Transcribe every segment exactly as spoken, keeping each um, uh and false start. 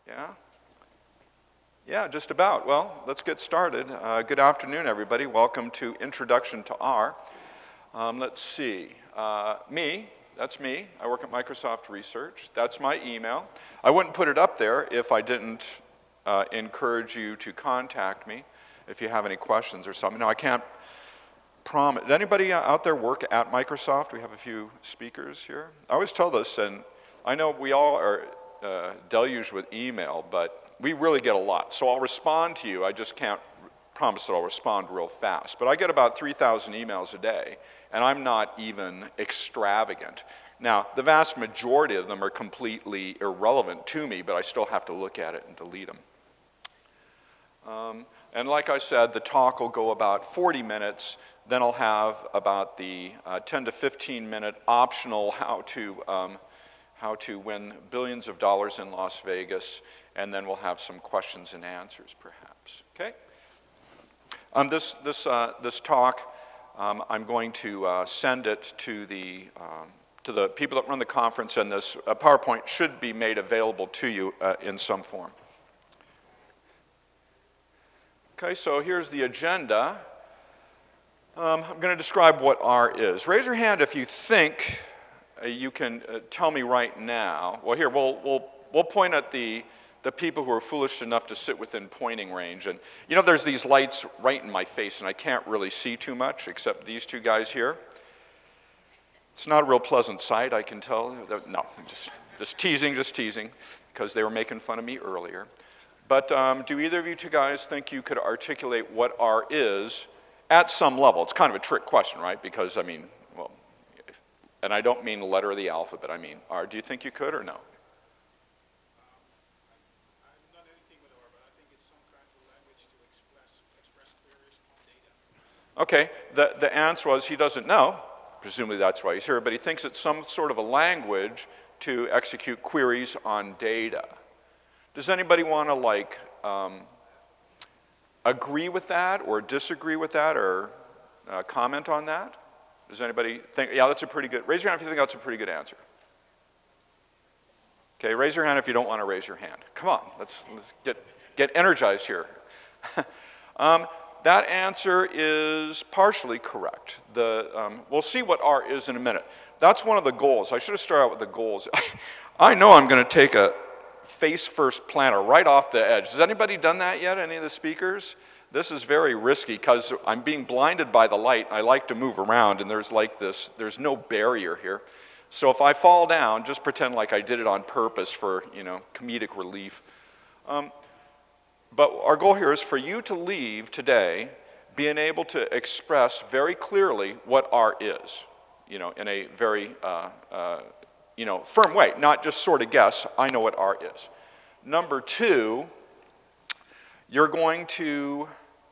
Yeah? Yeah, just about. Well, let's get started. Uh, good afternoon, everybody. Welcome to Introduction to R. Um, let's see. Uh, me, that's me. I work at Microsoft Research. That's my email. I wouldn't put it up there if I didn't uh, encourage you to contact me if you have any questions or something. Now, I can't promise. Did anybody out there work at Microsoft? We have a few speakers here. I always tell this, and I know we all are uh, deluged with email, but we really get a lot. So I'll respond to you. I just can't promise that I'll respond real fast. But I get about three thousand emails a day, and I'm not even extravagant. Now, the vast majority of them are completely irrelevant to me, but I still have to look at it and delete them. Um, and like I said, the talk will go about forty minutes. Then I'll have about the uh, ten to fifteen minute optional how to, um, how to win billions of dollars in Las Vegas. And then we'll have some questions and answers, perhaps. Okay? Um, this, this, uh, this talk, um, I'm going to uh, send it to the, um, to the people that run the conference, and this uh, PowerPoint should be made available to you uh, in some form. Okay, so here's the agenda. Um, I'm going to describe what R is. Raise your hand if you think uh, you can uh, tell me right now. Well, here, we'll, we'll, we'll point at the the people who are foolish enough to sit within pointing range. And you know, there's these lights right in my face, and I can't really see too much except these two guys here. It's not a real pleasant sight, I can tell. No, just, just teasing, just teasing, because they were making fun of me earlier. But um, do either of you two guys think you could articulate what R is at some level? It's kind of a trick question, right? Because, I mean, well, and I don't mean the letter of the alphabet, I mean R. Do you think you could or no? Okay, the, the answer was he doesn't know. Presumably that's why he's here, but he thinks it's some sort of a language to execute queries on data. Does anybody want to like um, agree with that or disagree with that or uh, comment on that? Does anybody think, yeah, that's a pretty good, raise your hand if you think that's a pretty good answer. Okay, raise your hand if you don't want to raise your hand. Come on, let's, let's get, get energized here. um, That answer is partially correct. The, um, we'll see what R is in a minute. That's one of the goals. I should have started out with the goals. I know I'm going to take a face-first planter right off the edge. Has anybody done that yet, any of the speakers? This is very risky because I'm being blinded by the light. I like to move around, and there's like this, there's no barrier here. So if I fall down, just pretend like I did it on purpose for, you know, comedic relief. Um, But our goal here is for you to leave today being able to express very clearly what R is, you know, in a very, uh, uh, you know, firm way, not just sort of guess, I know what R is. Number two, you're going to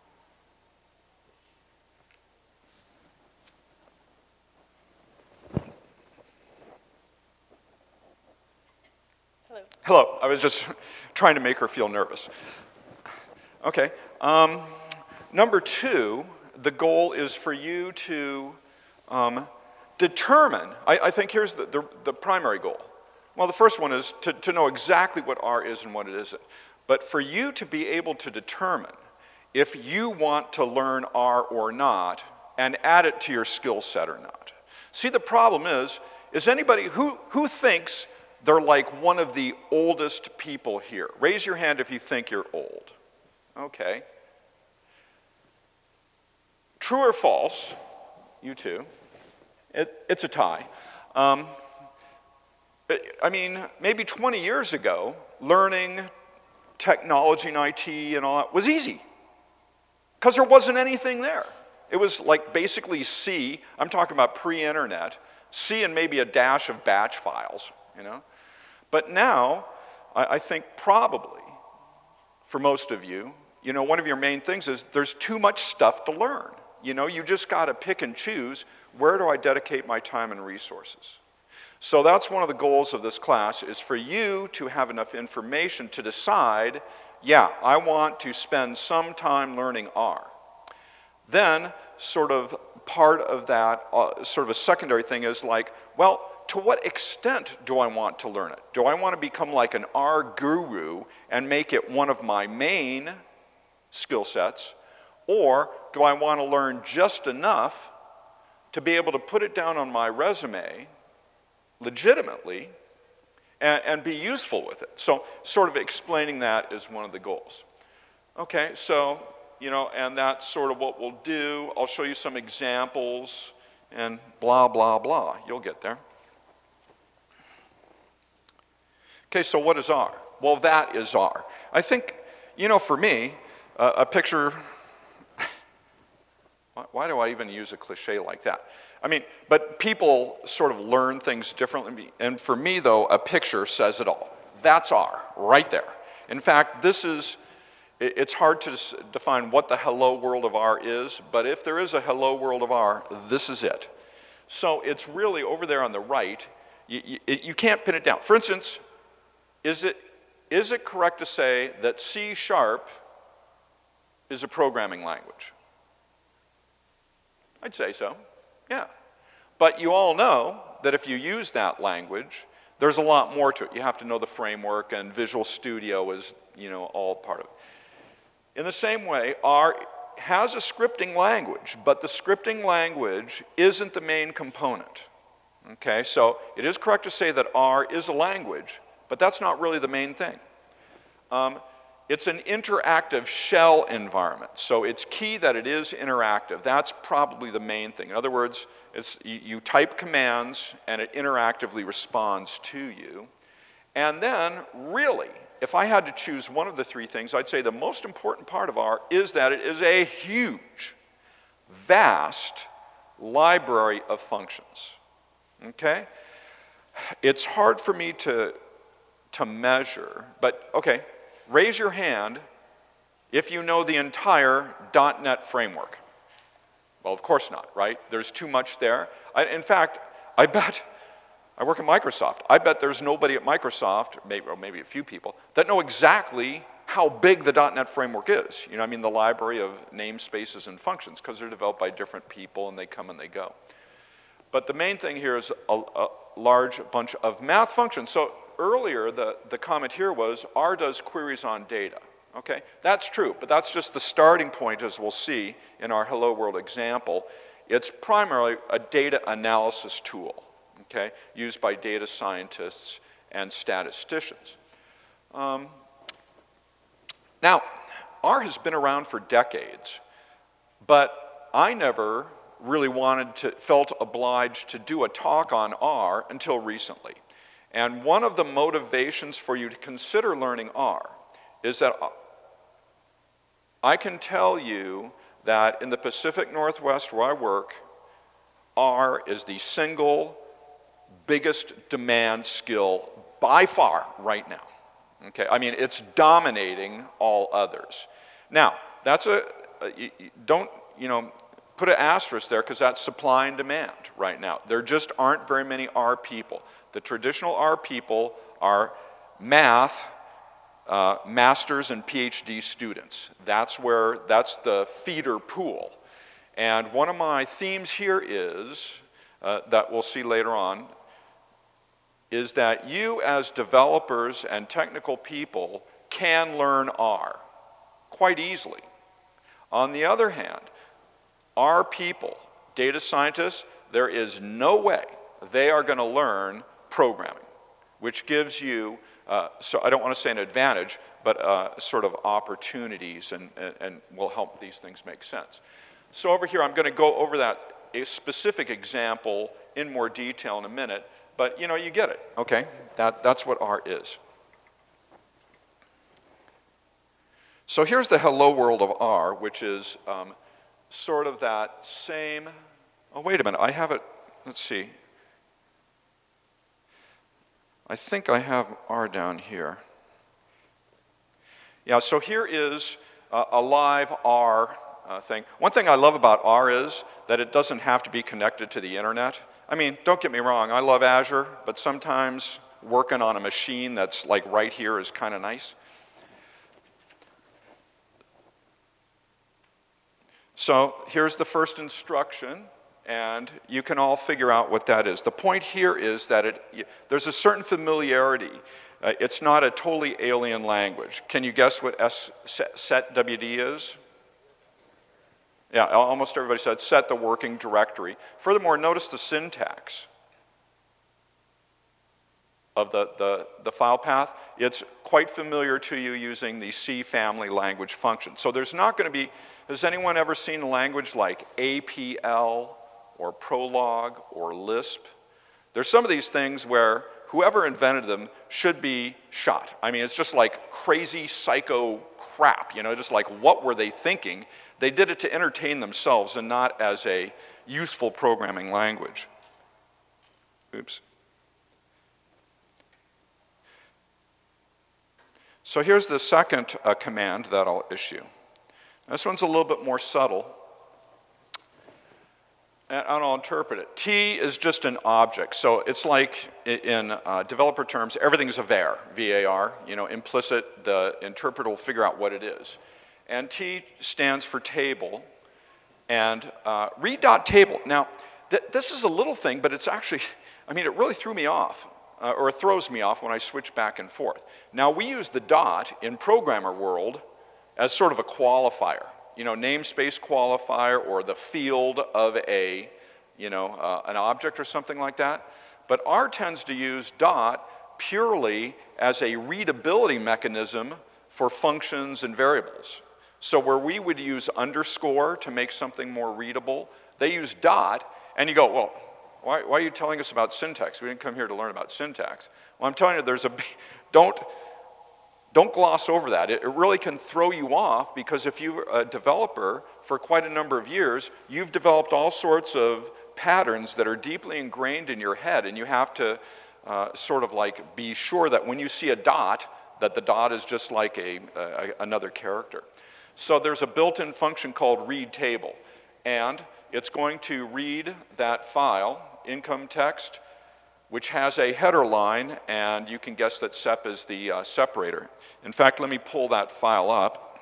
Hello. Hello, I was just trying to make her feel nervous. Okay, um, number two, the goal is for you to um, determine, I, I think here's the, the, the primary goal. Well, the first one is to, to know exactly what R is and what it isn't. But for you to be able to determine if you want to learn R or not and add it to your skill set or not. See, the problem is, is anybody who, who thinks they're like one of the oldest people here? Raise your hand if you think you're old. Okay. True or false, you two, it, it's a tie. Um, I mean, maybe twenty years ago, learning technology and I T and all that was easy because there wasn't anything there. It was like basically C, I'm talking about pre-internet, C and maybe a dash of batch files, you know. But now, I, I think probably, for most of you, you know, one of your main things is there's too much stuff to learn. You know, you just got to pick and choose, where do I dedicate my time and resources? So that's one of the goals of this class, is for you to have enough information to decide, yeah, I want to spend some time learning R. Then, sort of part of that, uh, sort of a secondary thing is like, well, to what extent do I want to learn it? Do I want to become like an R guru and make it one of my main skill sets? Or do I want to learn just enough to be able to put it down on my resume legitimately and, and be useful with it? So sort of explaining that is one of the goals. Okay, so, you know, and that's sort of what we'll do. I'll show you some examples and blah, blah, blah. You'll get there. Okay, so what is R? Well, that is R. I think, you know, for me, uh, a picture, why do I even use a cliche like that? I mean, but people sort of learn things differently. And for me, though, a picture says it all. That's R, right there. In fact, this is, it's hard to define what the hello world of R is, but if there is a hello world of R, this is it. So it's really over there on the right. You, you, you can't pin it down. For instance, is it, is it correct to say that C sharp is a programming language? I'd say so, yeah. But you all know that if you use that language, there's a lot more to it. You have to know the framework, and Visual Studio is, you know, all part of it. In the same way, R has a scripting language, but the scripting language isn't the main component. Okay, so it is correct to say that R is a language, but that's not really the main thing. Um, it's an interactive shell environment, so it's key that it is interactive. That's probably the main thing. In other words, it's, you, you type commands and it interactively responds to you. And then, really, if I had to choose one of the three things, I'd say the most important part of R is that it is a huge, vast library of functions. Okay? It's hard for me to, to measure, but okay, raise your hand if you know the entire dot net framework. Well, of course not, right? There's too much there. I, in fact, I bet, I work at Microsoft, I bet there's nobody at Microsoft, maybe, or maybe a few people, that know exactly how big the dot net framework is. You know, I mean, the library of namespaces and functions, because they're developed by different people and they come and they go. But the main thing here is a, a large bunch of math functions. So earlier, the, the comment here was R does queries on data. Okay, that's true, but that's just the starting point, as we'll see in our Hello World example. It's primarily a data analysis tool, okay, used by data scientists and statisticians. Um, now, R has been around for decades, but I never really wanted to, felt obliged to do a talk on R until recently. And one of the motivations for you to consider learning R is that I can tell you that in the Pacific Northwest where I work, R is the single biggest demand skill by far right now. Okay, I mean, it's dominating all others. Now, that's a, you, you don't, you know, put an asterisk there because that's supply and demand right now. There just aren't very many R people. The traditional R people are math, uh, masters and PhD students. That's where, that's the feeder pool. And one of my themes here is, uh, that we'll see later on, is that you as developers and technical people can learn R quite easily. On the other hand, R people, data scientists, there is no way they are going to learn programming, which gives you, uh, so I don't want to say an advantage, but uh, sort of opportunities and, and, and will help these things make sense. So over here, I'm going to go over that a specific example in more detail in a minute, but you know, you get it, okay? That, that's what R is. So here's the hello world of R, which is um, sort of that same, oh wait a minute, I have it, let's see. I think I have R down here. Yeah, so here is uh, a live R uh, thing. One thing I love about R is that it doesn't have to be connected to the internet. I mean, don't get me wrong, I love Azure, but sometimes working on a machine that's like right here is kind of nice. So here's the first instruction. and you can all figure out what that is. The point here is that it, there's a certain familiarity. Uh, it's not a totally alien language. Can you guess what S, set W D is? Yeah, almost everybody said set the working directory. Furthermore, notice the syntax of the, the, the file path. It's quite familiar to you using the C family language function. So there's not going to be, has anyone ever seen a language like A P L or Prolog or Lisp? There's some of these things where whoever invented them should be shot. I mean, it's just like crazy psycho crap, you know, just like what were they thinking? They did it to entertain themselves and not as a useful programming language. Oops. So here's the second uh, command that I'll issue. This one's a little bit more subtle, and I'll interpret it. T is just an object, so it's like in uh, developer terms, everything's a var, V A R, you know, implicit, the interpreter will figure out what it is. And T stands for table, and uh, read.table. Now, th this is a little thing, but it's actually, I mean, it really threw me off. Uh, or it throws me off when I switch back and forth. Now, we use the dot in programmer world as sort of a qualifier, you know, namespace qualifier or the field of a, you know, uh, an object or something like that. But R tends to use dot purely as a readability mechanism for functions and variables. So where we would use underscore to make something more readable, they use dot, and you go, well, Why, why are you telling us about syntax? We didn't come here to learn about syntax. Well, I'm telling you, there's a, don't, don't gloss over that. It, it really can throw you off because if you're a developer for quite a number of years, you've developed all sorts of patterns that are deeply ingrained in your head, and you have to uh, sort of like be sure that when you see a dot, that the dot is just like a, a, another character. So there's a built-in function called readTable, and it's going to read that file, income text, which has a header line, and you can guess that sep is the uh, separator. In fact, let me pull that file up.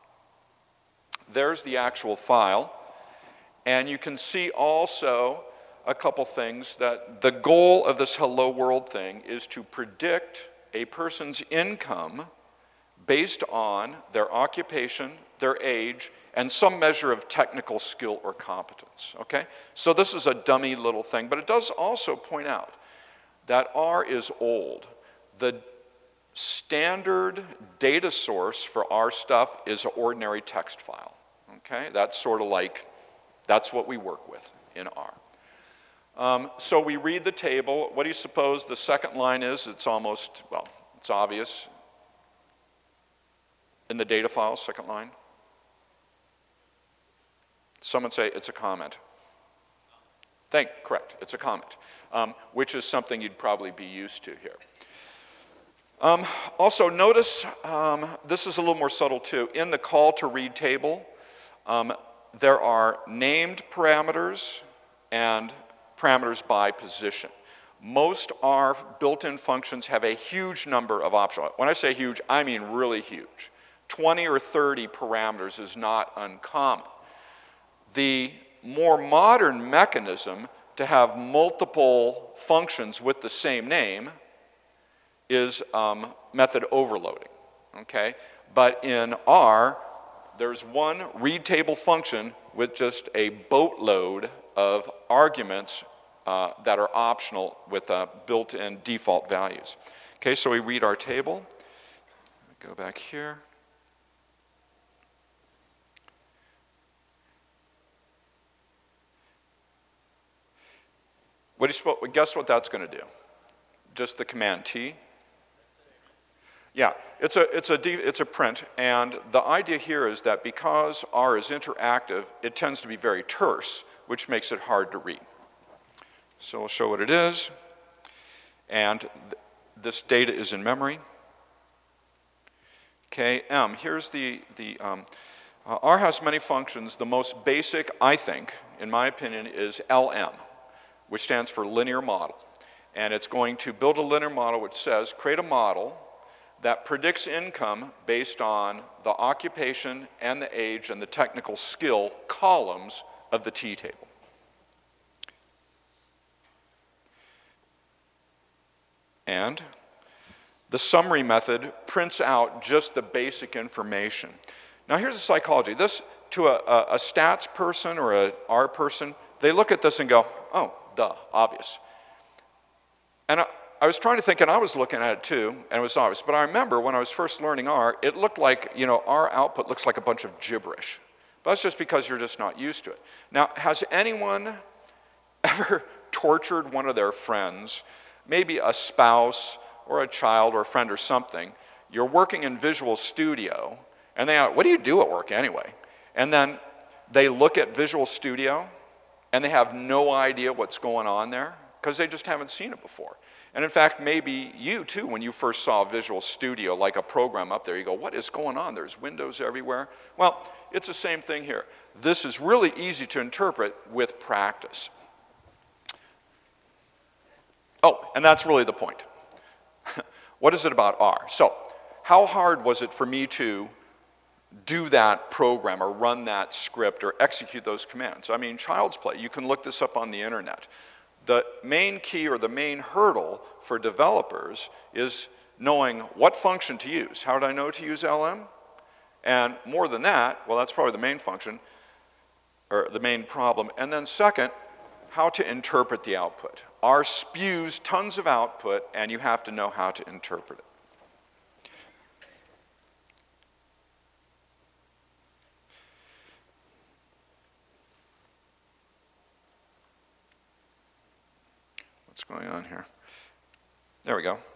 There's the actual file, and you can see also a couple things, that the goal of this hello world thing is to predict a person's income based on their occupation, their age, and some measure of technical skill or competence, okay? So this is a dummy little thing, but it does also point out that R is old. The standard data source for R stuff is an ordinary text file, okay? That's sort of like, that's what we work with in R. Um, so we read the table. What do you suppose the second line is? It's almost, well, it's obvious. In the data file, second line. Someone say it's a comment. Thank, correct, it's a comment, um, which is something you'd probably be used to here. Um, also notice, um, this is a little more subtle too, in the call to read table, um, there are named parameters and parameters by position. Most R built-in functions have a huge number of options. When I say huge, I mean really huge. twenty or thirty parameters is not uncommon. The more modern mechanism to have multiple functions with the same name is um, method overloading, okay? But in R, there's one read table function with just a boatload of arguments uh, that are optional with uh, built-in default values. Okay, so we read our table. Go back here. What do you suppose, guess what that's going to do? Just the command T? Yeah, it's a, it's, a, it's a print, and the idea here is that because R is interactive, it tends to be very terse, which makes it hard to read. So I'll show what it is, and th this data is in memory. Okay, M, here's the, the um, uh, R has many functions. The most basic, I think, in my opinion, is L M, which stands for linear model. And it's going to build a linear model which says, create a model that predicts income based on the occupation and the age and the technical skill columns of the T table. And the summary method prints out just the basic information. Now here's the psychology. This, to a, a, a stats person or a R person, they look at this and go, oh, duh, obvious. And I, I was trying to think, and I was looking at it too, and it was obvious. But I remember when I was first learning R, it looked like, you know, R output looks like a bunch of gibberish. But that's just because you're just not used to it. Now, has anyone ever tortured one of their friends, maybe a spouse or a child or a friend or something? You're working in Visual Studio, and they ask, what do you do at work anyway? And then they look at Visual Studio, and they have no idea what's going on there, because they just haven't seen it before. And in fact, maybe you too, when you first saw Visual Studio, like a program up there, you go, what is going on? There's windows everywhere. Well, it's the same thing here. This is really easy to interpret with practice. Oh, and that's really the point. What is it about R? So, how hard was it for me to do that program or run that script or execute those commands? I mean, child's play. You can look this up on the internet. The main key or the main hurdle for developers is knowing what function to use. How did I know to use L M? And more than that, well, that's probably the main function, or the main problem. And then second, how to interpret the output. R spews tons of output, and you have to know how to interpret it. What's going on here? There we go.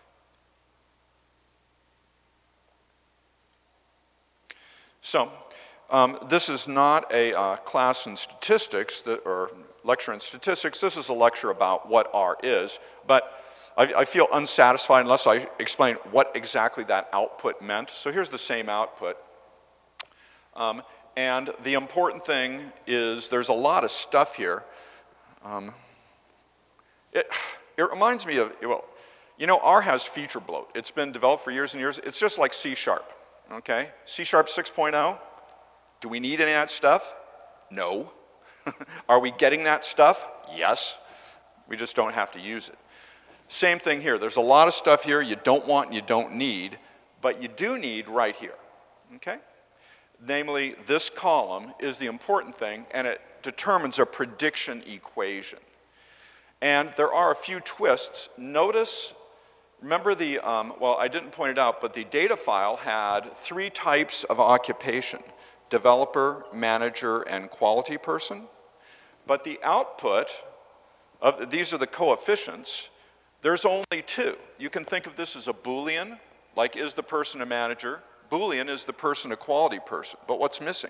So, um, this is not a uh, class in statistics that, or lecture in statistics. This is a lecture about what R is, but I, I feel unsatisfied unless I explain what exactly that output meant. So here's the same output. Um, and the important thing is there's a lot of stuff here. Um, it, it reminds me of, well, you know, R has feature bloat. It's been developed for years and years. It's just like C Sharp, okay? C Sharp six point oh, do we need any of that stuff? No. Are we getting that stuff? Yes. We just don't have to use it. Same thing here. There's a lot of stuff here you don't want and you don't need, but you do need right here, okay? Namely, this column is the important thing, and it determines a prediction equation. And there are a few twists. Notice, remember the, um, well, I didn't point it out, but the data file had three types of occupation: developer, manager, and quality person. But the output of, these are the coefficients, there's only two. You can think of this as a Boolean, like is the person a manager? Boolean is the person a quality person, but what's missing?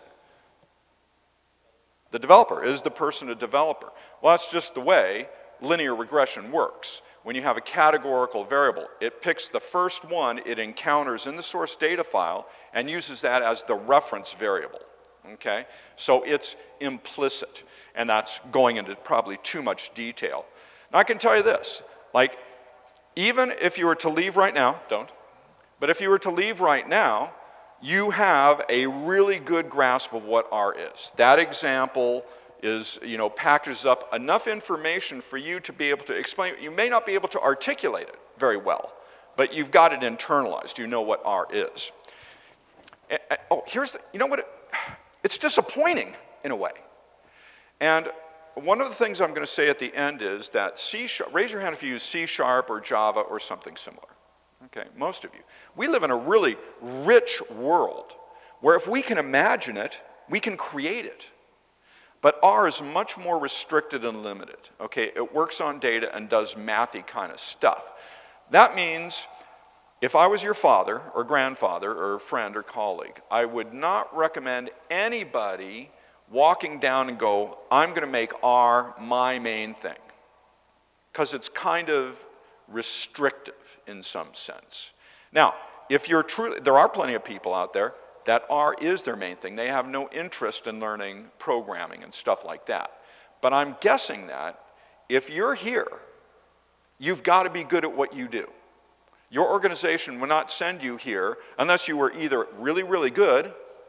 The developer. Is the person a developer? Well, that's just the way linear regression works. When you have a categorical variable, it picks the first one it encounters in the source data file and uses that as the reference variable, okay? So it's implicit, and that's going into probably too much detail. Now I can tell you this, like, even if you were to leave right now, don't, but if you were to leave right now, you have a really good grasp of what R is. That example is, you know, packages up enough information for you to be able to explain. You may not be able to articulate it very well, but you've got it internalized. You know what R is. And, and, oh, here's, the, you know what, it, it's disappointing in a way. And one of the things I'm going to say at the end is that C sharp, raise your hand if you use C sharp or Java or something similar. Okay, most of you. We live in a really rich world where if we can imagine it, we can create it. But R is much more restricted and limited, okay? It works on data and does mathy kind of stuff. That means if I was your father or grandfather or friend or colleague, I would not recommend anybody walking down and go, I'm going to make R my main thing, because it's kind of restrictive in some sense. Now, if you're truly, there are plenty of people out there that R is their main thing. They have no interest in learning programming and stuff like that. But I'm guessing that if you're here, you've got to be good at what you do. Your organization will not send you here unless you were either really, really good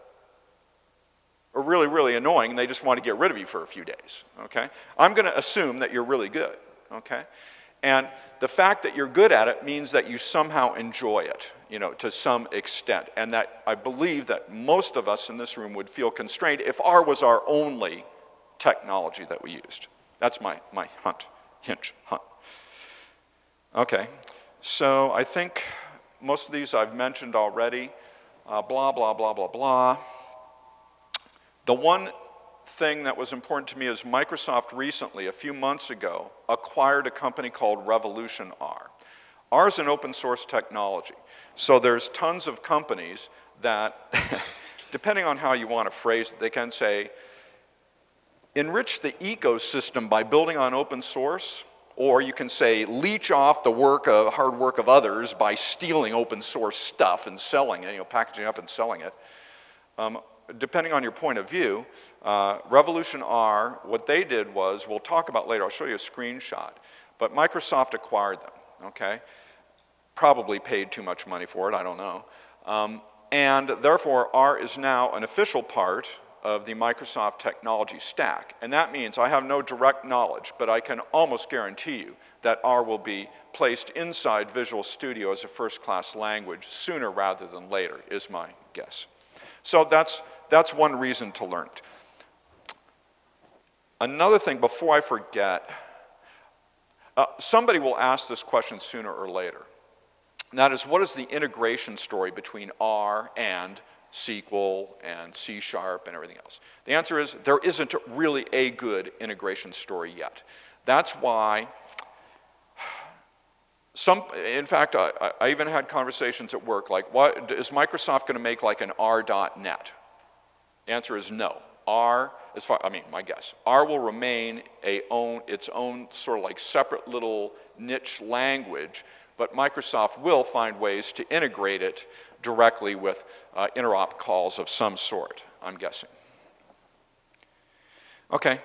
or really, really annoying, and they just want to get rid of you for a few days, okay? I'm going to assume that you're really good, okay? And the fact that you're good at it means that you somehow enjoy it, you know, to some extent. And that I believe that most of us in this room would feel constrained if R was our only technology that we used. That's my, my hunt, hinge, hunt. Okay, so I think most of these I've mentioned already. Uh, blah, blah, blah, blah, blah. The one thing that was important to me is Microsoft recently, a few months ago, acquired a company called Revolution R. R is an open source technology. So there's tons of companies that, depending on how you want to phrase it, they can say, enrich the ecosystem by building on open source, or you can say, leech off the work of, hard work of others by stealing open source stuff and selling it, you know, packaging it up and selling it. Um, depending on your point of view, uh, Revolution R, what they did was, we'll talk about later, I'll show you a screenshot, but Microsoft acquired them, okay? Probably paid too much money for it, I don't know. Um, and therefore, R is now an official part of the Microsoft technology stack. And that means I have no direct knowledge, but I can almost guarantee you that R will be placed inside Visual Studio as a first-class language sooner rather than later, is my guess. So that's, that's one reason to learn it. Another thing, before I forget, uh, somebody will ask this question sooner or later. And that is, what is the integration story between R and S Q L and C Sharp and everything else? The answer is there isn't really a good integration story yet. That's why some, in fact, I, I even had conversations at work like, what, is Microsoft going to make like an R dot net? The answer is no. R, as far, I mean, my guess, R will remain a own, its own sort of like separate little niche language, but Microsoft will find ways to integrate it directly with uh, interop calls of some sort, I'm guessing. Okay.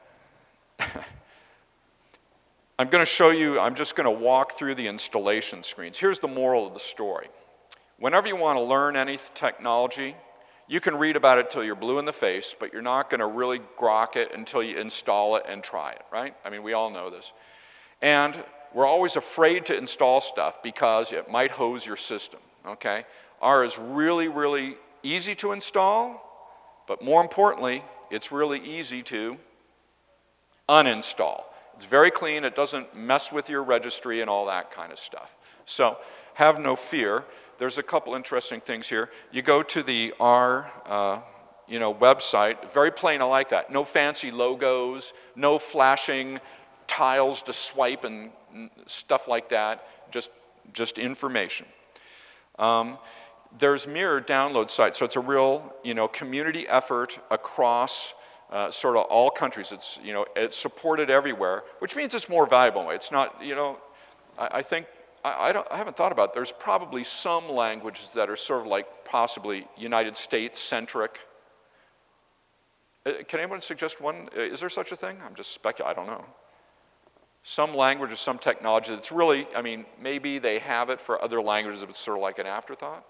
I'm going to show you, I'm just going to walk through the installation screens. Here's the moral of the story. Whenever you want to learn any technology, you can read about it till you're blue in the face, but you're not going to really grok it until you install it and try it, right? I mean, we all know this. And we're always afraid to install stuff because it might hose your system, okay? R is really, really easy to install, but more importantly, it's really easy to uninstall. It's very clean, it doesn't mess with your registry and all that kind of stuff. So have no fear. There's a couple interesting things here. You go to the R uh, you know, website, very plain, I like that. No fancy logos, no flashing tiles to swipe and stuff like that, just, just information. Um, there's mirror download sites, so it's a real, you know, community effort across uh, sort of all countries. It's, you know, it's supported everywhere, which means it's more valuable. It's not, you know, I, I think, I, I, don't, I haven't thought about it. There's probably some languages that are sort of like possibly United States-centric. Uh, can anyone suggest one? Is there such a thing? I'm just speculating, I don't know. Some language or some technology that's really, I mean, maybe they have it for other languages, but it's sort of like an afterthought.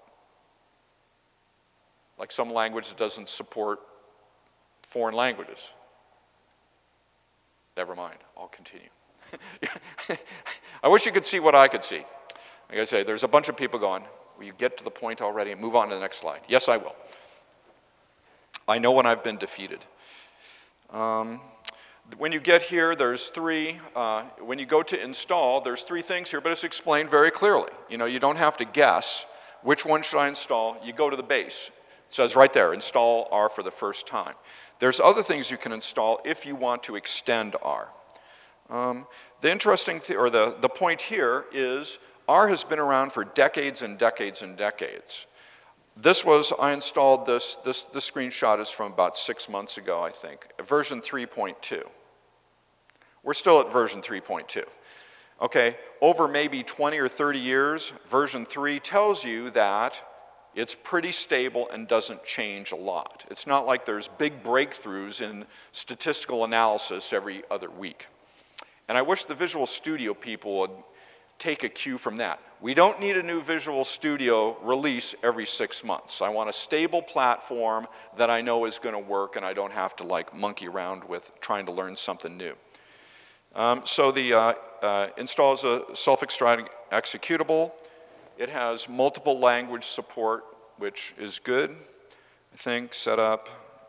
Like some language that doesn't support foreign languages. Never mind, I'll continue. I wish you could see what I could see. Like I say, there's a bunch of people going, will you get to the point already and move on to the next slide? Yes, I will. I know when I've been defeated. Um, When you get here, there's three, uh, when you go to install, there's three things here, but it's explained very clearly. You know, you don't have to guess which one should I install. You go to the base. It says right there, install R for the first time. There's other things you can install if you want to extend R. Um, the interesting, th or the, the point here is R has been around for decades and decades and decades. This was, I installed this, this, this screenshot is from about six months ago, I think, version three point two. We're still at version three point two. Okay, over maybe twenty or thirty years, version three tells you that it's pretty stable and doesn't change a lot. It's not like there's big breakthroughs in statistical analysis every other week. And I wish the Visual Studio people would take a cue from that. We don't need a new Visual Studio release every six months. I want a stable platform that I know is going to work and I don't have to like monkey around with trying to learn something new. Um, so the uh, uh, installs a self-extracting executable. It has multiple language support, which is good. I think setup,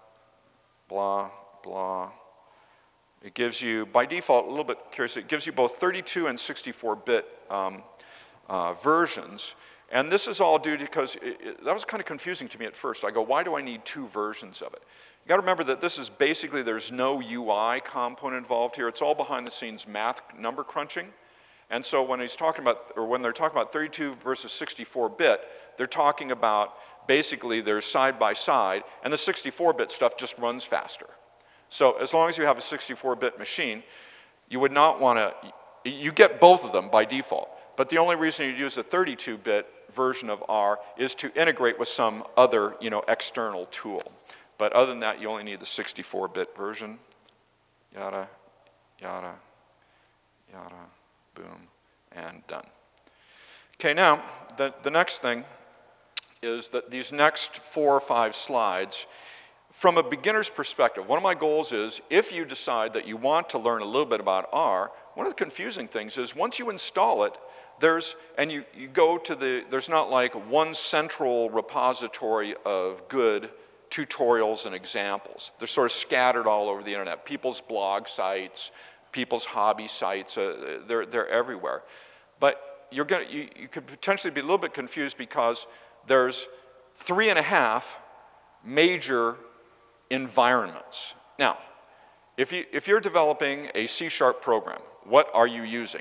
blah, blah. It gives you, by default, a little bit curious, it gives you both thirty-two and sixty-four bit um, uh, versions. And this is all due because it, it, that was kind of confusing to me at first. I go, why do I need two versions of it? You got to remember that this is basically, there's no U I component involved here. It's all behind the scenes math number crunching. And so when he's talking about, or when they're talking about thirty-two versus sixty-four bit, they're talking about basically they're side by side, and the sixty-four bit stuff just runs faster. So as long as you have a sixty-four bit machine, you would not want to, you get both of them by default. But the only reason you use a thirty-two bit version of R is to integrate with some other, you know, external tool. But other than that, you only need the sixty-four bit version. Yada, yada, yada, boom, and done. Okay, now, the, the next thing is that these next four or five slides, from a beginner's perspective, one of my goals is, if you decide that you want to learn a little bit about R, one of the confusing things is once you install it, there's, and you, you go to the, there's not like one central repository of good tutorials and examples. They're sort of scattered all over the internet. People's blog sites, people's hobby sites, uh, they're, they're everywhere. But you're gonna, you, you could potentially be a little bit confused because there's three and a half major environments. Now, if, you, if you're developing a C sharp program, what are you using?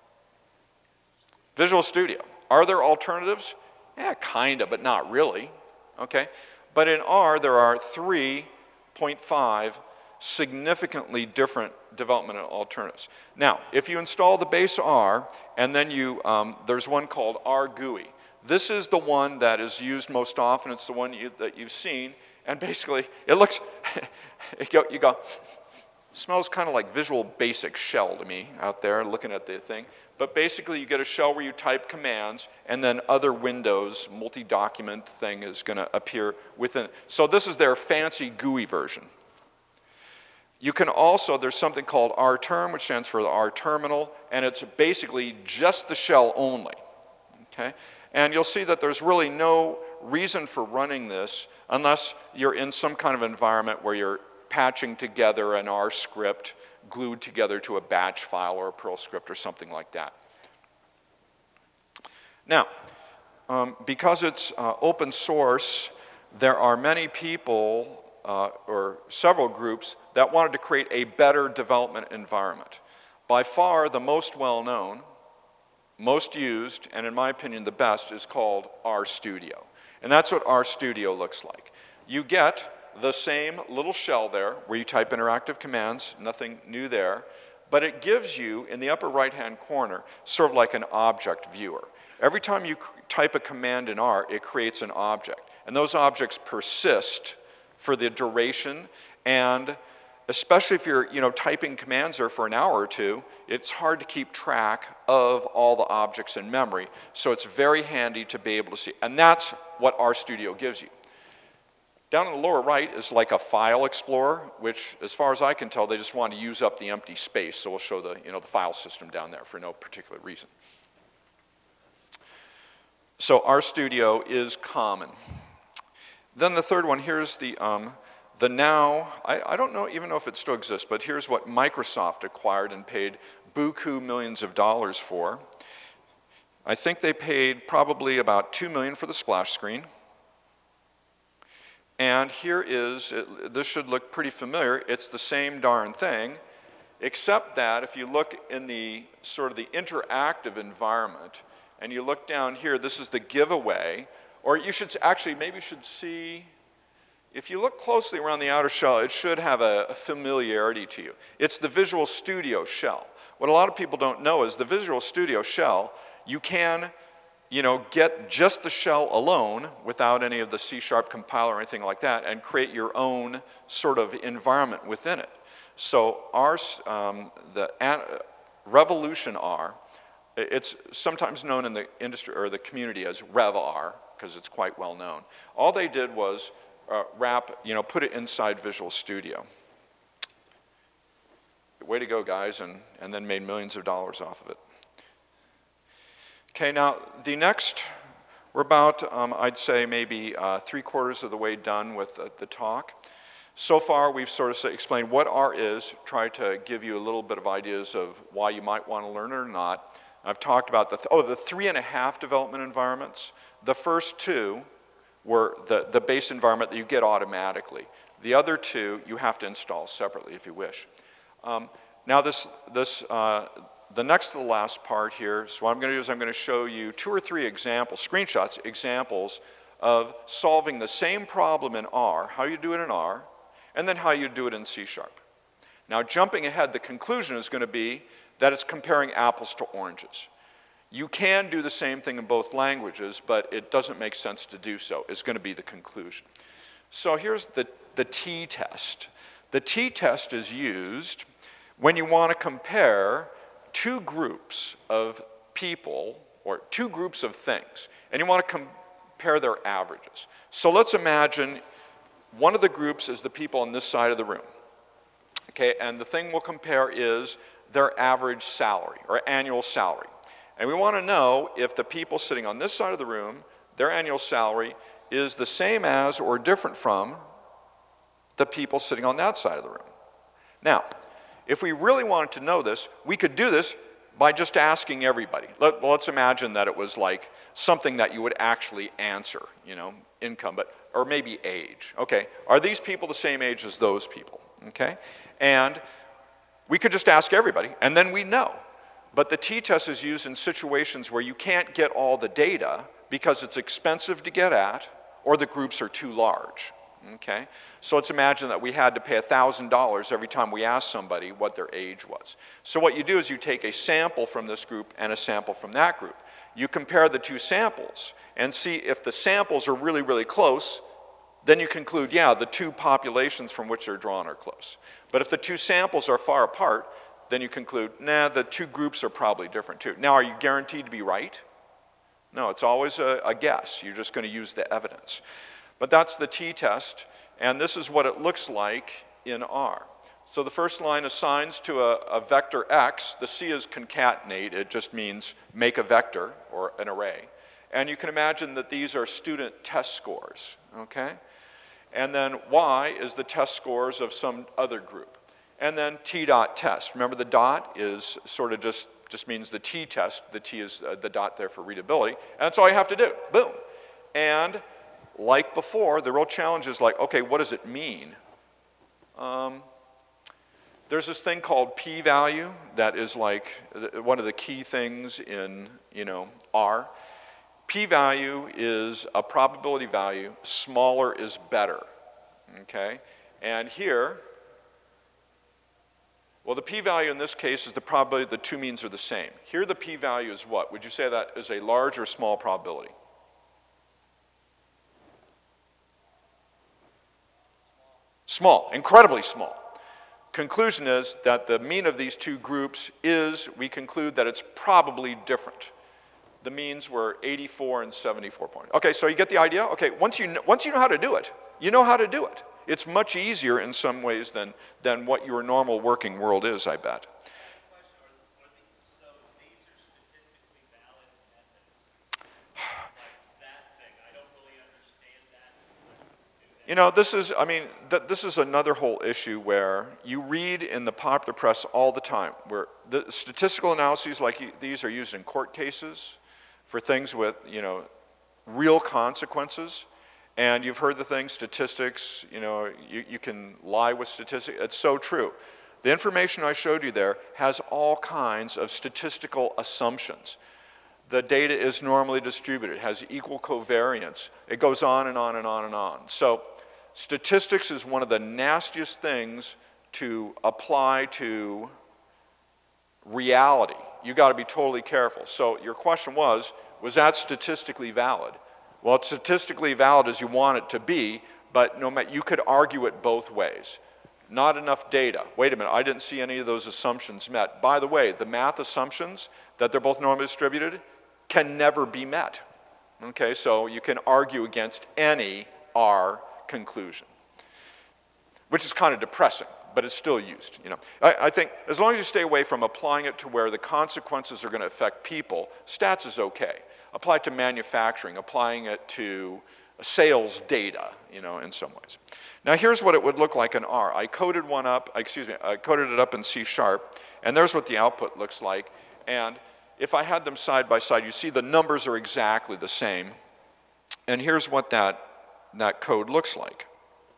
Visual Studio. Are there alternatives? Yeah, kind of, but not really, okay? But in R, there are three point five significantly different development alternatives. Now, if you install the base R, and then you, um, there's one called R G U I. This is the one that is used most often. It's the one you, that you've seen. And basically, it looks, you go, you go smells kind of like Visual Basic shell to me out there looking at the thing. But basically, you get a shell where you type commands, and then other Windows multi-document thing is going to appear within. So this is their fancy G U I version. You can also, there's something called R term, which stands for the R terminal, and it's basically just the shell only. Okay? And you'll see that there's really no reason for running this unless you're in some kind of environment where you're patching together an R script glued together to a batch file or a Perl script or something like that. Now, um, because it's uh, open source, there are many people uh, or several groups that wanted to create a better development environment. By far, the most well-known, most used, and in my opinion the best, is called RStudio. And that's what RStudio looks like. You get the same little shell there where you type interactive commands, nothing new there, but it gives you, in the upper right-hand corner, sort of like an object viewer. Every time you type a command in R, it creates an object. And those objects persist for the duration, and especially if you're, you know, typing commands there for an hour or two, it's hard to keep track of all the objects in memory, so it's very handy to be able to see. And that's what RStudio gives you. Down in the lower right is like a file explorer, which, as far as I can tell, they just want to use up the empty space, so we'll show the, you know, the file system down there for no particular reason. So RStudio is common. Then the third one, here's the, um, the now, I, I don't know even know if it still exists, but here's what Microsoft acquired and paid buku millions of dollars for. I think they paid probably about two million dollars for the splash screen. And here is, it, this should look pretty familiar, it's the same darn thing, except that if you look in the sort of the interactive environment, and you look down here, this is the giveaway, or you should actually, maybe you should see, if you look closely around the outer shell, it should have a, a familiarity to you. It's the Visual Studio shell. What a lot of people don't know is the Visual Studio shell, you can, you know, get just the shell alone without any of the C sharp compiler or anything like that and create your own sort of environment within it. So our, um, the uh, Revolution R, it's sometimes known in the industry or the community as Rev R because it's quite well known. All they did was uh, wrap, you know, put it inside Visual Studio. way to go, guys, and, and then made millions of dollars off of it. Okay, now the next, we're about, um, I'd say, maybe uh, three quarters of the way done with the, the talk. So far, we've sort of explained what R is, tried to give you a little bit of ideas of why you might want to learn it or not. I've talked about the, th oh, the three and a half development environments. The first two were the, the base environment that you get automatically. The other two, you have to install separately if you wish. Um, now this, this uh, the next to the last part here, so what I'm going to do is I'm going to show you two or three examples, screenshots, examples of solving the same problem in R, how you do it in R, and then how you do it in C sharp. Now jumping ahead, the conclusion is going to be that it's comparing apples to oranges. You can do the same thing in both languages, but it doesn't make sense to do so, is going to be the conclusion. So here's the, the t-test. The t-test is used when you want to compare two groups of people, or two groups of things, and you want to compare their averages. So let's imagine one of the groups is the people on this side of the room. Okay, and the thing we'll compare is their average salary, or annual salary. And we want to know if the people sitting on this side of the room, their annual salary is the same as or different from the people sitting on that side of the room. Now, if we really wanted to know this, we could do this by just asking everybody. Let, well, let's imagine that it was like something that you would actually answer, you know, income, but, or maybe age. Okay, are these people the same age as those people? Okay, and we could just ask everybody, and then we know. But the t-test is used in situations where you can't get all the data because it's expensive to get at, or the groups are too large. Okay, so let's imagine that we had to pay one thousand dollars every time we asked somebody what their age was. So what you do is you take a sample from this group and a sample from that group. You compare the two samples and see if the samples are really, really close, then you conclude, yeah, the two populations from which they're drawn are close. But if the two samples are far apart, then you conclude, nah, the two groups are probably different too. Now, are you guaranteed to be right? No, it's always a, a guess. You're just going to use the evidence. But that's the t-test, and this is what it looks like in R. So the first line assigns to a, a vector x. The C is concatenate. It just means make a vector or an array. And you can imagine that these are student test scores, okay? And then y is the test scores of some other group. And then t dot test. Remember, the dot is sort of just, just means the t-test. The t is uh, the dot there for readability. And that's all you have to do. Boom. And like before, the real challenge is like, okay, what does it mean? Um, there's this thing called p-value that is like one of the key things in, you know, R. P-value is a probability value. Smaller is better, okay? And here, well, the p-value in this case is the probability the two means are the same. Here the p-value is what? Would you say that is a large or small probability? Small, incredibly small. Conclusion is that the mean of these two groups is, we conclude that it's probably different. The means were eighty-four and seventy-four point. Okay, so you get the idea? Okay, once you know, once you know how to do it, you know how to do it. It's much easier in some ways than, than what your normal working world is, I bet. You know, this is, I mean, th this is another whole issue where you read in the popular press all the time, where the statistical analyses like these are used in court cases for things with, you know, real consequences. And you've heard the thing, statistics, you know, you, you can lie with statistics. It's so true. The information I showed you there has all kinds of statistical assumptions. The data is normally distributed, has equal covariance. It goes on and on and on and on. So statistics is one of the nastiest things to apply to reality. You got to be totally careful. So your question was, was that statistically valid? Well, it's statistically valid as you want it to be, but no matter, you could argue it both ways. Not enough data. Wait a minute, I didn't see any of those assumptions met. By the way, the math assumptions that they're both normally distributed can never be met. Okay, so you can argue against any R conclusion, which is kind of depressing. but it's still used. You know, I, I think as long as you stay away from applying it to where the consequences are going to affect people, stats is okay. Apply it to manufacturing, applying it to sales data, you know, in some ways. Now here's what it would look like in R. I coded one up, excuse me, I coded it up in C sharp, and there's what the output looks like. And if I had them side by side, you see the numbers are exactly the same. And here's what that, that code looks like.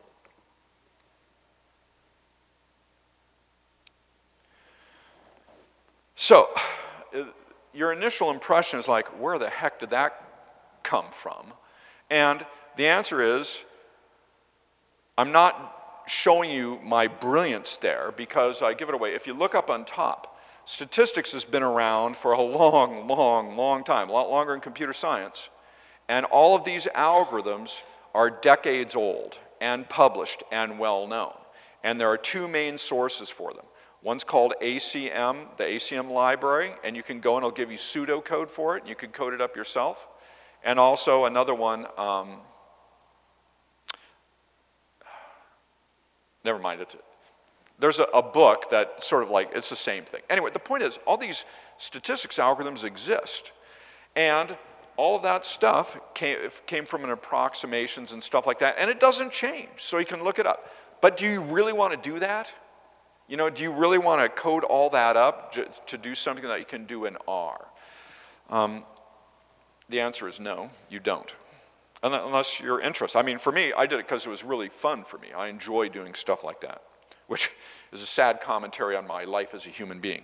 So, your initial impression is like, where the heck did that come from? And the answer is, I'm not showing you my brilliance there because I give it away. If you look up on top, statistics has been around for a long, long, long time, a lot longer in computer science. And all of these algorithms are decades old and published and well known. And there are two main sources for them. One's called A C M, the A C M library, and you can go and it'll give you pseudocode for it. You can code it up yourself. And also another one, um, never mind, it's, there's a, a book that sort of like, it's the same thing. Anyway, the point is, all these statistics algorithms exist. And all of that stuff came, came from an approximations and stuff like that, and it doesn't change, so you can look it up. But do you really want to do that? You know, do you really want to code all that up just to do something that you can do in R? Um, the answer is no, you don't. Unless you're interested. I mean, for me, I did it because it was really fun for me. I enjoy doing stuff like that, which is a sad commentary on my life as a human being.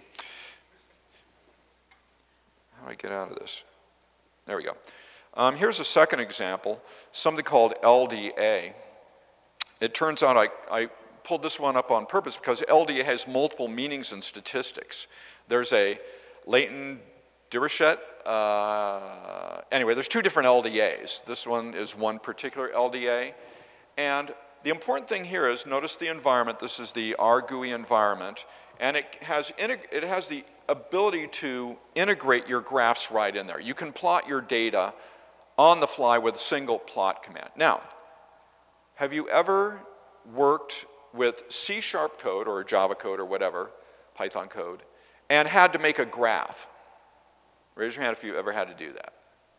How do I get out of this? There we go. Um, here's a second example, something called L D A. It turns out I, I pulled this one up on purpose because L D A has multiple meanings in statistics. There's a Leighton Dirichlet. Uh, anyway, there's two different L D As. This one is one particular L D A. And the important thing here is, notice the environment. This is the R G U I environment. And it has, it has the ability to integrate your graphs right in there. You can plot your data on the fly with a single plot command. Now, have you ever worked with C sharp code or Java code or whatever, Python code, and had to make a graph? Raise your hand if you ever had to do that.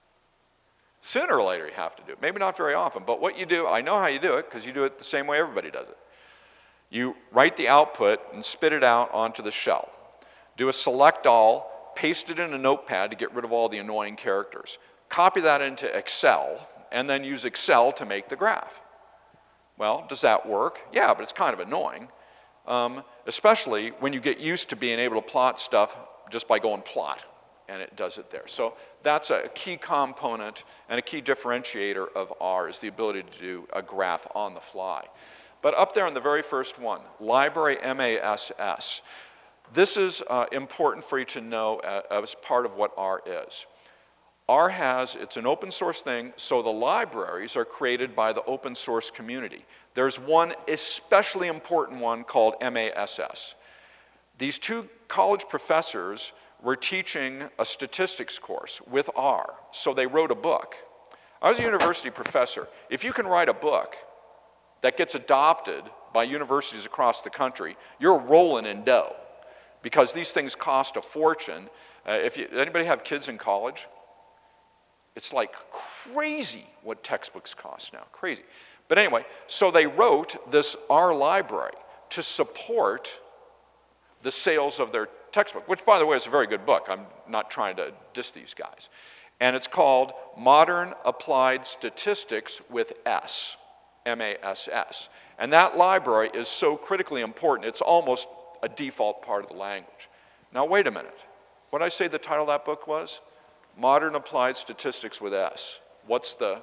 Sooner or later you have to do it. Maybe not very often, but what you do, I know how you do it because you do it the same way everybody does it. You write the output and spit it out onto the shell. Do a select all, paste it in a notepad to get rid of all the annoying characters. Copy that into Excel, and then use Excel to make the graph. Well, does that work? Yeah, but it's kind of annoying, um, especially when you get used to being able to plot stuff just by going plot, and it does it there. So that's a key component and a key differentiator of R is the ability to do a graph on the fly. But up there in the very first one, library M A S S. This is uh, important for you to know uh, as part of what R is. R has, it's an open source thing, so the libraries are created by the open source community. There's one especially important one called M A S S. These two college professors were teaching a statistics course with R, so they wrote a book. I was a university professor. If you can write a book that gets adopted by universities across the country, you're rolling in dough because these things cost a fortune. Uh, if you, anybody have kids in college? It's like crazy what textbooks cost now, crazy. But anyway, so they wrote this R library to support the sales of their textbook, which by the way is a very good book. I'm not trying to diss these guys. And it's called Modern Applied Statistics with S, M A S S. And that library is so critically important, it's almost a default part of the language. Now wait a minute. What did I say the title of that book was? Modern Applied Statistics with S. What's the,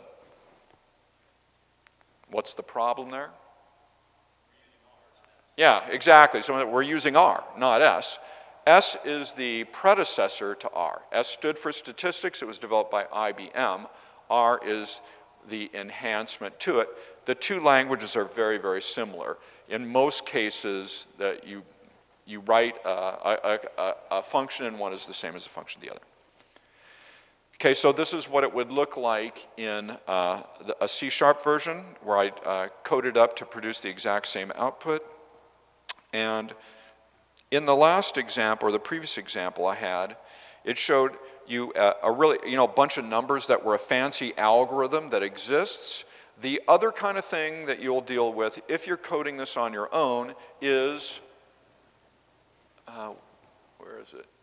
what's the problem there? Yeah, exactly. So we're using R, not S. S is the predecessor to R. S stood for statistics. It was developed by I B M. R is the enhancement to it. The two languages are very, very similar. In most cases, that you, you write a, a, a, a function and one is the same as the function of the other. Okay, so this is what it would look like in uh, the, a C sharp version where I uh, coded up to produce the exact same output. And in the last example, or the previous example I had, it showed you a, a really, you know, a bunch of numbers that were a fancy algorithm that exists. The other kind of thing that you'll deal with if you're coding this on your own is, uh, where is it?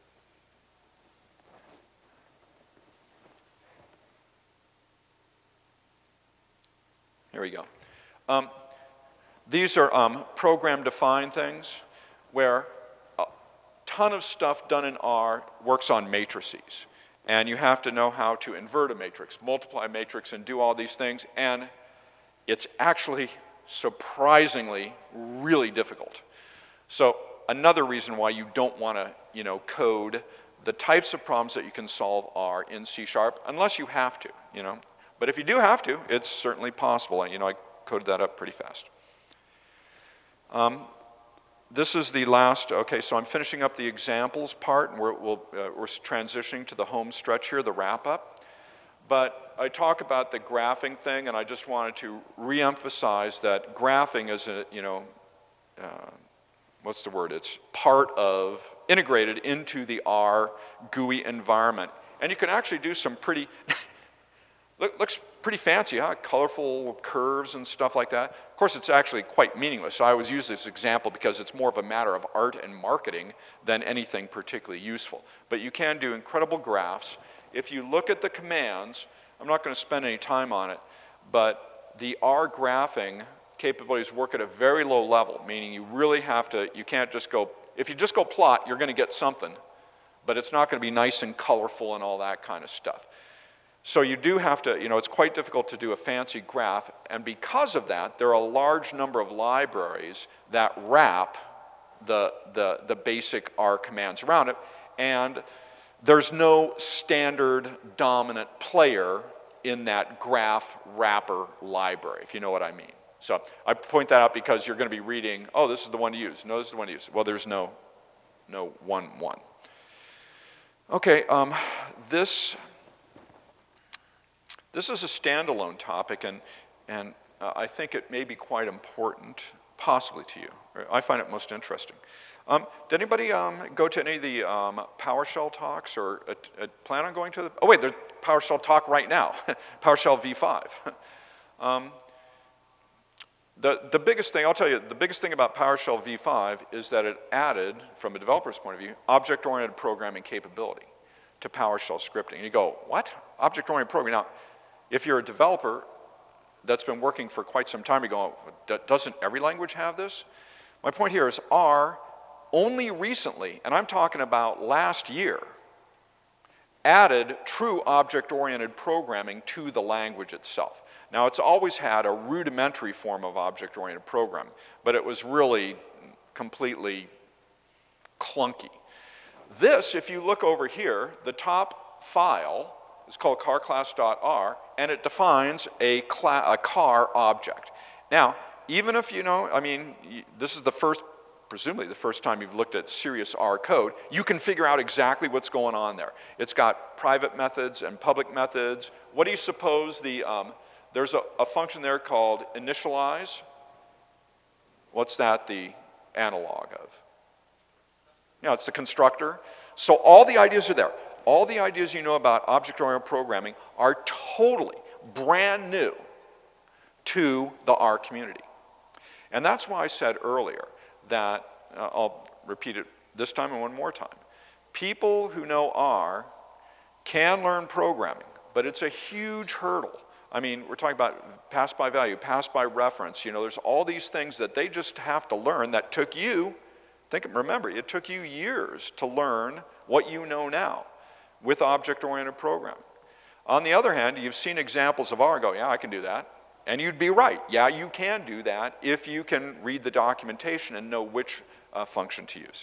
Here we go. Um, these are um, program-defined things where a ton of stuff done in R works on matrices. And you have to know how to invert a matrix, multiply a matrix, and do all these things. And it's actually surprisingly really difficult. So another reason why you don't want to, you know, code the types of problems that you can solve are in C sharp, unless you have to, you know. But if you do have to, it's certainly possible. And, you know, I coded that up pretty fast. Um, this is the last, okay, so I'm finishing up the examples part, and we're, we'll, uh, we're transitioning to the home stretch here, the wrap-up. But I talk about the graphing thing, and I just wanted to re-emphasize that graphing is, a, you know, uh, what's the word? It's part of, integrated into the R G U I environment. And you can actually do some pretty, look, looks pretty fancy, huh? Colorful curves and stuff like that. Of course, it's actually quite meaningless. So I always use this example because it's more of a matter of art and marketing than anything particularly useful. But you can do incredible graphs. If you look at the commands, I'm not going to spend any time on it, but the R graphing capabilities work at a very low level, meaning you really have to, you can't just go, if you just go plot, you're going to get something, but it's not going to be nice and colorful and all that kind of stuff. So you do have to, you know, it's quite difficult to do a fancy graph, and because of that, there are a large number of libraries that wrap the, the, the basic R commands around it, and there's no standard dominant player in that graph wrapper library, if you know what I mean. So I point that out because you're going to be reading, oh, this is the one to use. No, this is the one to use. Well, there's no, no one, one. Okay, um, this... This is a standalone topic, and, and uh, I think it may be quite important, possibly to you. I find it most interesting. Um, did anybody um, go to any of the um, PowerShell talks or uh, uh, plan on going to the, oh wait, there's PowerShell talk right now, PowerShell v five. um, the, the biggest thing, I'll tell you, the biggest thing about PowerShell v five is that it added, from a developer's point of view, object-oriented programming capability to PowerShell scripting. And you go, what? Object-oriented programming? Now, if you're a developer that's been working for quite some time, you go, doesn't every language have this? My point here is R only recently, and I'm talking about last year, added true object-oriented programming to the language itself. Now, it's always had a rudimentary form of object-oriented programming, but it was really completely clunky. This, if you look over here, the top file is called carclass.r, and it defines a, a car object. Now, even if you know, I mean, this is the first, presumably the first time you've looked at serious R code, you can figure out exactly what's going on there. It's got private methods and public methods. What do you suppose the, um, there's a, a function there called initialize. What's that the analog of? Yeah, it's the constructor. So all the ideas are there. All the ideas you know about object-oriented programming are totally brand new to the R community. And that's why I said earlier that, uh, I'll repeat it this time and one more time, people who know R can learn programming, but it's a huge hurdle. I mean, we're talking about pass by value, pass by reference, you know, there's all these things that they just have to learn that took you, think, remember, it took you years to learn what you know now with object-oriented programming. On the other hand, you've seen examples of R, go, yeah, I can do that. And you'd be right. Yeah, you can do that if you can read the documentation and know which uh, function to use.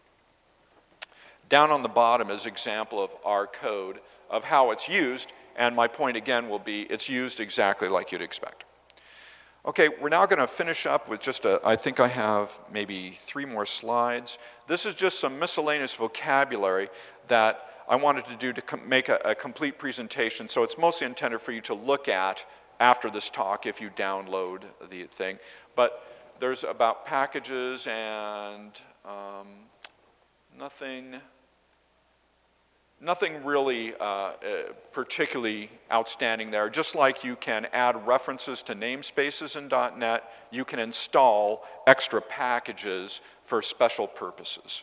Down on the bottom is an example of R code of how it's used, and my point again will be it's used exactly like you'd expect. Okay, we're now going to finish up with just a, I think I have maybe three more slides. This is just some miscellaneous vocabulary that I wanted to do to com make a, a complete presentation, so it's mostly intended for you to look at after this talk if you download the thing. But there's about packages and um, nothing, nothing really uh, uh, particularly outstanding there. Just like you can add references to namespaces in dot net, you can install extra packages for special purposes.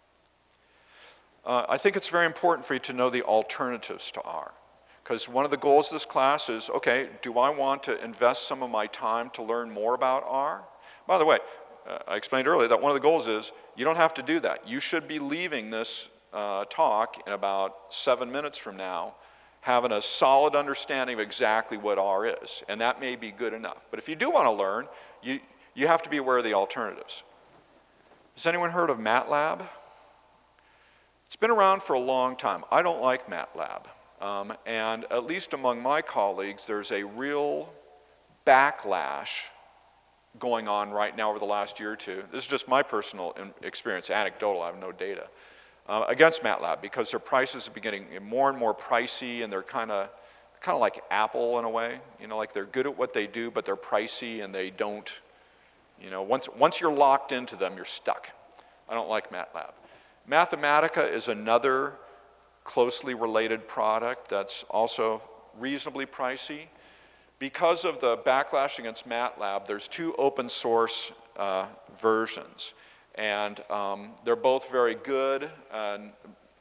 Uh, I think it's very important for you to know the alternatives to R. Because one of the goals of this class is, okay, do I want to invest some of my time to learn more about R? By the way, uh, I explained earlier that one of the goals is you don't have to do that. You should be leaving this uh, talk in about seven minutes from now having a solid understanding of exactly what R is, and that may be good enough. But if you do want to learn, you, you have to be aware of the alternatives. Has anyone heard of MATLAB? It's been around for a long time. I don't like MATLAB. Um, and at least among my colleagues, there's a real backlash going on right now over the last year or two. This is just my personal experience, anecdotal, I have no data, uh, against MATLAB because their prices are getting more and more pricey, and they're kind of kind of like Apple in a way. You know, like they're good at what they do, but they're pricey and they don't, you know, once, once you're locked into them, you're stuck. I don't like MATLAB. Mathematica is another closely related product that's also reasonably pricey. Because of the backlash against MATLAB, there's two open source uh, versions, and um, they're both very good, and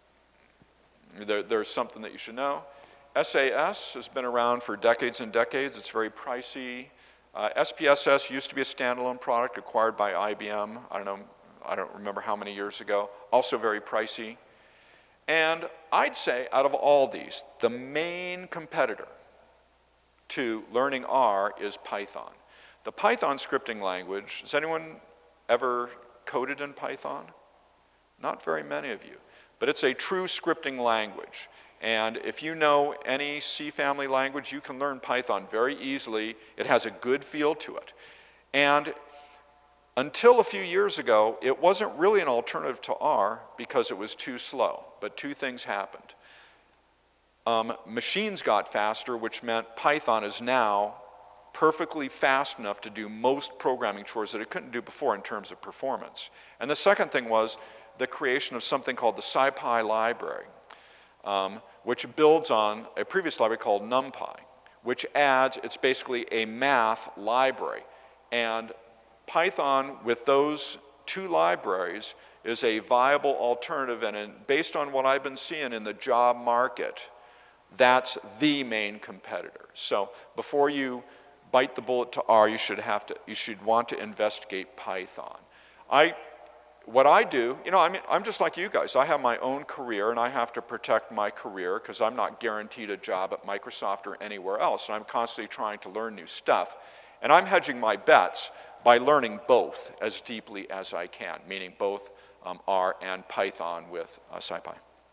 there, there's something that you should know. S A S has been around for decades and decades. It's very pricey. Uh, S P S S used to be a standalone product acquired by I B M. I don't know, I don't remember how many years ago. Also very pricey. And I'd say out of all these, the main competitor to learning R is Python. The Python scripting language, has anyone ever coded in Python? Not very many of you, but it's a true scripting language. And if you know any C family language, you can learn Python very easily. It has a good feel to it. And until a few years ago, it wasn't really an alternative to R because it was too slow. But two things happened. Um, machines got faster, which meant Python is now perfectly fast enough to do most programming chores that it couldn't do before in terms of performance. And the second thing was the creation of something called the SciPy library, um, which builds on a previous library called NumPy, which adds, it's basically a math library. And Python, with those two libraries, is a viable alternative, and in, based on what I've been seeing in the job market, that's the main competitor. So before you bite the bullet to R, you should have to, you should want to investigate Python. I, what I do, you know, I mean, I'm just like you guys. I have my own career, and I have to protect my career because I'm not guaranteed a job at Microsoft or anywhere else, and I'm constantly trying to learn new stuff. And I'm hedging my bets by learning both as deeply as I can, meaning both um, R and Python with uh, SciPy.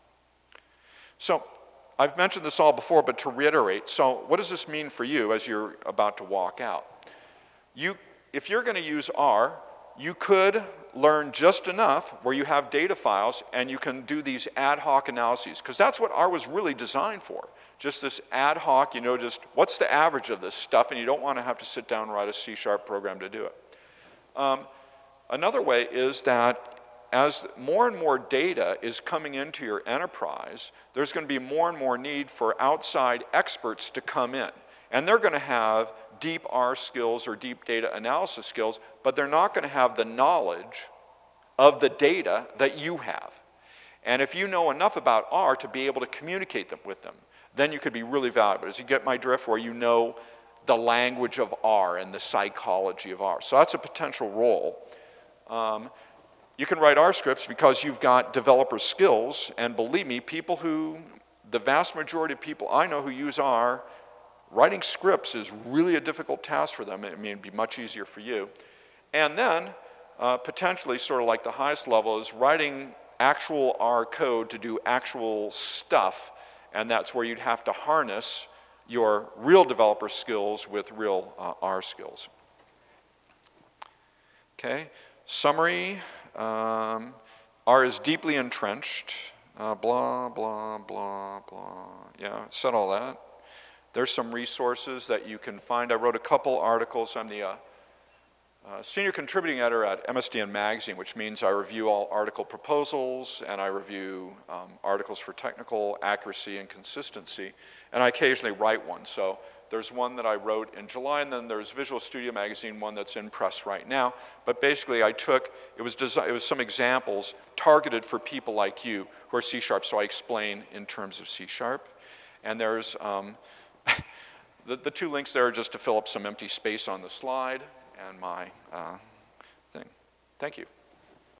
So I've mentioned this all before, but to reiterate, so what does this mean for you as you're about to walk out? You, if you're going to use R, you could learn just enough where you have data files and you can do these ad hoc analyses, because that's what R was really designed for. Just this ad hoc, you know, just what's the average of this stuff, and you don't want to have to sit down and write a C sharp program to do it. Um, another way is that as more and more data is coming into your enterprise, there's going to be more and more need for outside experts to come in. And they're going to have deep R skills or deep data analysis skills, but they're not going to have the knowledge of the data that you have. And if you know enough about R to be able to communicate them with them, then you could be really valuable. As you get my drift, where you know the language of R and the psychology of R. So that's a potential role. Um, you can write R scripts because you've got developer skills, and believe me, people who, the vast majority of people I know who use R, writing scripts is really a difficult task for them. I mean, it'd be much easier for you. And then, uh, potentially, sort of like the highest level, is writing actual R code to do actual stuff, and that's where you'd have to harness your real developer skills with real uh, R skills. Okay, summary. Um, R is deeply entrenched. Uh, blah, blah, blah, blah. Yeah, said all that. There's some resources that you can find. I wrote a couple articles. I'm the uh, uh, senior contributing editor at M S D N Magazine, which means I review all article proposals and I review um, articles for technical accuracy and consistency, and I occasionally write one. So there's one that I wrote in July, and then there's Visual Studio Magazine, one that's in press right now. But basically I took, it was, desi- it was some examples targeted for people like you who are C Sharp, so I explain in terms of C Sharp. And there's, um, the, the two links there are just to fill up some empty space on the slide, and my uh, thing. Thank you.